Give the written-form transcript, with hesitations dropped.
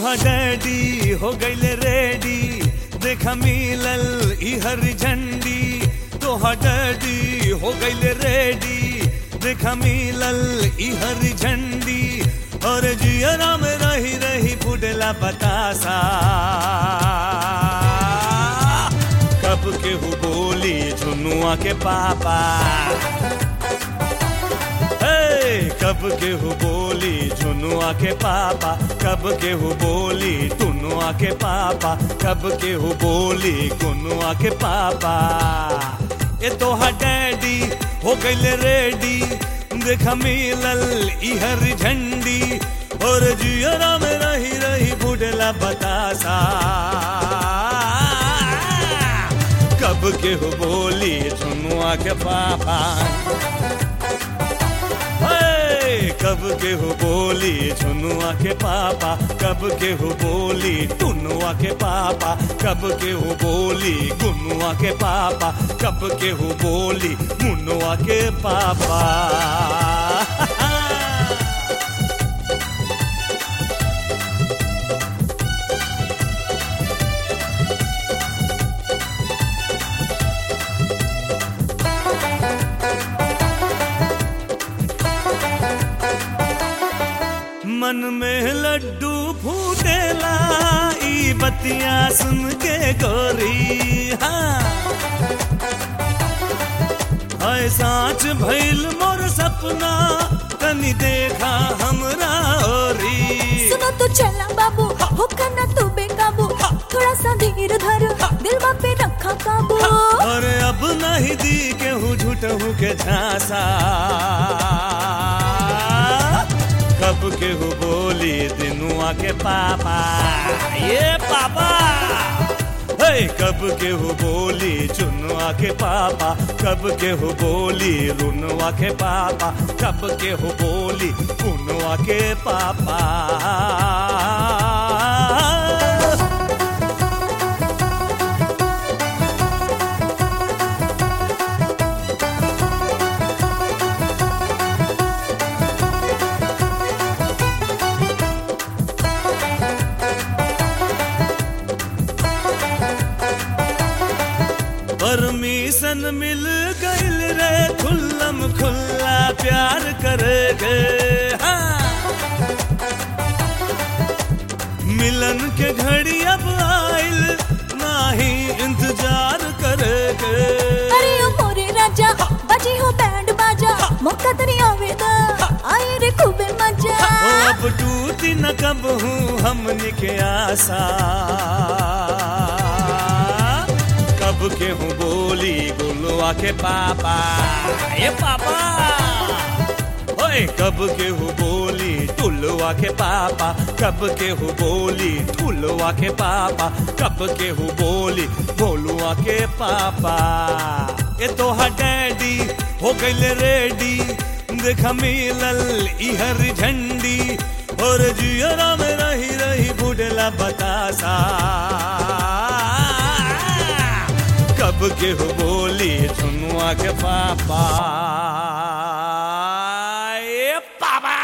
तोहर डैडी हो गईले रेडी, देखा मिलल ई हरी झंडी। तोहर डैडी हो गईले रेडी, देखा मिलल ई हरी झंडी। और जियरा में रही रही फुटला बतासा, कब केहू बोली झुनुआ के पापा। कब केहू बोली झुनुआ के पापा, कब केहू बोली टुनुआ के पापा, कब केहू बोली गुनुआ के पापा। ए तोहर डैडी हो गईले रेडी, देखा मिलल ई हरी झंडी। और जियरा में रही रही फुटला बतासा, कब केहू बोली झुनुआ के पापा। कब केहू बोली झुनुआ के पापा, कब केहू बोली टुनुआ के पापा, कब केहू बोली गुनुआ के पापा, कब केहू बोली मुनुआ के पापा। मन में लड्डू फूटेला ई बतियां सुन के गोरी। हाँ हाय साँच भइल मोर सपना, तनी देखा हमरा ओरी। सुनो तो चला बाबू, हो करना तू बेकाबू, थोड़ा सा धीर धर, दिल पे रखा काबू। और अब नहीं दी केहू झूठहू के झांसा, कब केहू बोली दिनुआ के पापा। ये पापा कब केहू बोली चुनुआ के पापा, कब केहू बोली रुनुआ के पापा, कब केहू बोली पुनुआ के पापा। परमिशन मिल गइल रे खुल्लम खुल्ला प्यार करेगे। हाँ मिलन के घड़ी अब आइल, नाही इंतजार करेगे। अरे ओ मोरे राजा, बाजी हो बैंड बाजा, मौका तरी आवेदा, आए रे खूबे मजा। अब टूटी न कब हूँ हमनी के आशा, कब केहू बोली गुलुआ के पापा। ये पापा ओए कब केहू बोली टुलुआ के पापा, कब केहू बोली टुलुआ के पापा, कब केहू बोली भोलुआ के पापा। ये तोहर डैडी हो गईले रेडी, देखा मिलल ई हरी झंडी। और जियरा में रही रही फुटला बतासा, कब केहू बोली झुनुआ के पापा। ये पापा।